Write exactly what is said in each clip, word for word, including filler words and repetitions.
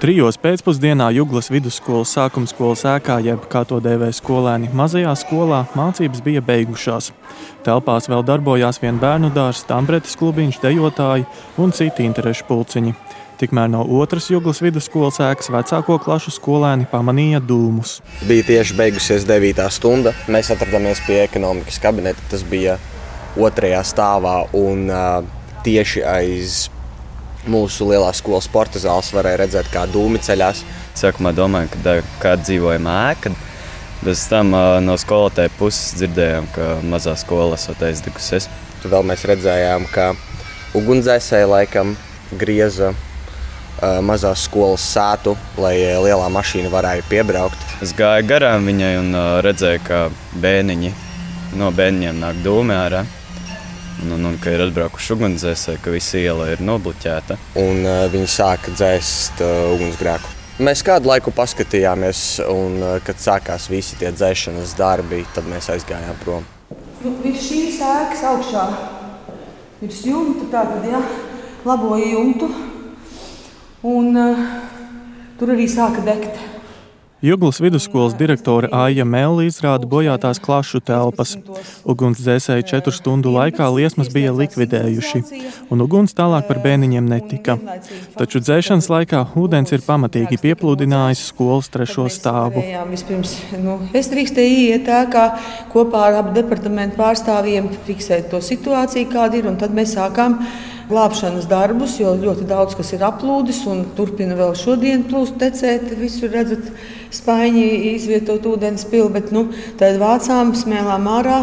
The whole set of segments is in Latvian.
Trijos pēcpusdienā Juglas vidusskolas sākumskolas ēkā, jeb kā to dēvē skolēni, mazajā skolā mācības bija beigušās. Telpās vēl darbojās vien bērnu dārzs, tambretes klubiņš, dejotāji un citi interešu pulciņi. Tikmēr no otras Juglas vidusskolas ēkas vecāko klašu skolēni pamanīja dūmus. Bija tieši beigusies devītā stunda. Mēs atradamies pie ekonomikas kabineta. Tas bija otrajā stāvā un uh, tieši aiz mūsu lielā skolas sporta zāles varēja redzēt, kā dūmi ceļās. Sākumā domāju, ka kāda dzīvojama ēka. Bez tam uh, no skolotāja puses dzirdējām, ka mazā skola esot aizdegusies. Tad vēl mēs redzējām, ka ugunsdzēsēji laikam grieza uh, mazās skolas sētu, lai lielā mašīna varēja piebraukt. Es gāju garām viņai un uh, redzēju, ka bēniņi, no bēniņiem nāk dūmi ārā. Un, un, un ka ir atbraukuši ugunsdzēsēji, ka visa iela ir nobluķēta. Un uh, viņi sāka dzēst uh, ugunsgrēku. Mēs kādu laiku paskatījāmies, un uh, kad sākās visi tie dzēšanas darbi, tad mēs aizgājām prom. Nu, virs šīs ēkas augšā, virs jumta, tātad, jā, laboja jumtu, un uh, tur arī sāka degt. Juglas vidusskolas direktore Aija Melli izrāda bojātās klašu telpas. Ugunsdzēsēji četru stundu laikā liesmas bija likvidējuši, un uguns tālāk par bēniņiem netika. Taču dzēšanas laikā ūdens ir pamatīgi pieplūdinājis skolas trešo stāvu. Vispirms, nu, es drīkstēju iet ēkā kopā ar abu departamentu pārstāvjiem, fiksēt to situāciju, kāda ir, un tad mēs sākām glābšanas darbus, jo ļoti daudz kas ir aplūdis un turpina vēl šodien plūst tecēt. Visur redzat spaiņi izvietot ūdens pili, bet nu, tad vācām, smēlām ārā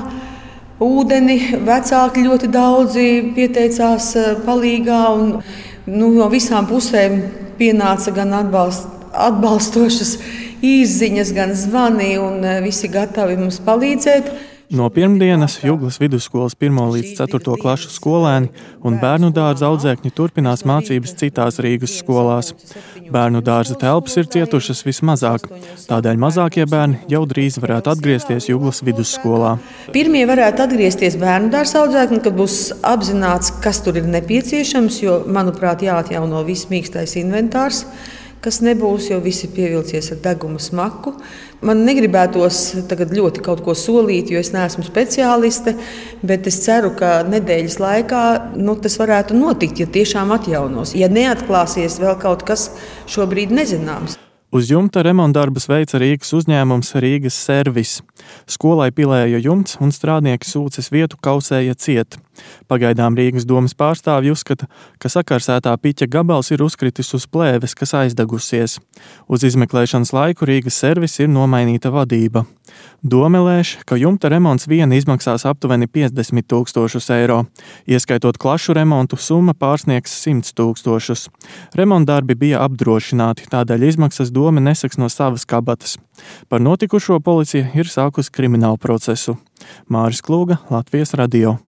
ūdeni. Vecāki ļoti daudzi pieteicās palīgā un nu, no visām pusēm pienāca gan atbalst, atbalstošas īsziņas, gan zvani un visi gatavi mums palīdzēt. No pirmdienas Juglas vidusskolas pirmo līdz ceturto klašu skolēni un bērnu dārza audzēkņi turpinās mācības citās Rīgas skolās. Bērnu dārza telpas ir cietušas vismazāk, tādēļ mazākie bērni jau drīz varētu atgriezties Juglas vidusskolā. Pirmie varētu atgriezties bērnu dārza audzēkņi, kad būs apzināts, kas tur ir nepieciešams, jo, manuprāt, jāatjauno viss mīkstais inventārs, kas nebūs, jo visi pievilcies ar deguma smaku. Man negribētos tagad ļoti kaut ko solīt, jo es neesmu speciāliste, bet es ceru, ka nedēļas laikā nu, tas varētu notikt, ja tiešām atjaunos. Ja neatklāsies vēl kaut kas šobrīd nezināms. Uz jumta remontdarbus veica Rīgas uzņēmums Rīgas servis. Skolai pilēja jumts un strādnieki sūces vietu kausēja ciet. Pagaidām Rīgas domes pārstāvji uzskata, ka sakarsētā piķa gabals ir uzkritis uz plēves, kas aizdegusies. Uz izmeklēšanas laiku Rīgas servis ir nomainīta vadība. Dome lēš, ka jumta remonts viena izmaksās aptuveni piecdesmit tūkstošus eiro. Ieskaitot klašu remontu, summa pārsniegs simts tūkstošus. Remontdarbi bija apdrošināti, tādēļ izmaksas dome nesaks no savas kabatas. Par notikušo policija ir sākusi kriminālu procesu. Māris Klūga, Latvijas radio.